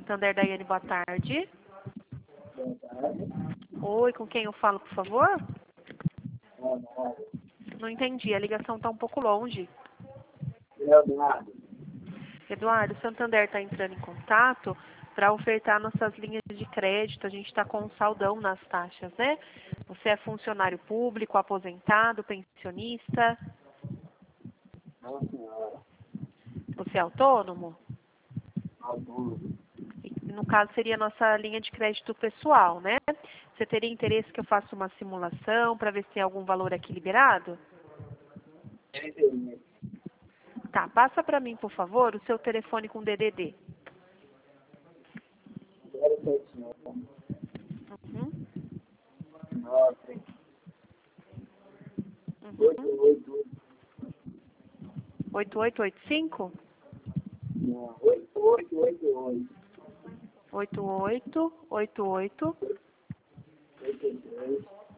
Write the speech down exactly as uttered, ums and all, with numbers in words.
Santander, Daiane, boa tarde. Boa tarde. Oi, com quem eu falo, por favor? Leonardo. Não entendi, a ligação está um pouco longe. Leonardo. Eduardo, o Santander está entrando em contato para ofertar nossas linhas de crédito. A gente está com um saldão nas taxas, né? Você é funcionário público, aposentado, pensionista? Não, senhora. Você é autônomo? Autônomo. E, no caso, seria a nossa linha de crédito pessoal, né? Você teria interesse que eu faça uma simulação para ver se tem algum valor aqui liberado? Entendi. Tá, passa para mim, por favor, o seu telefone com D D D. zero sete nove. Uhum. nove. oito Uhum. oito. oito oito oito cinco? Não. oito oito oito oito. oito oito oito oito oito três.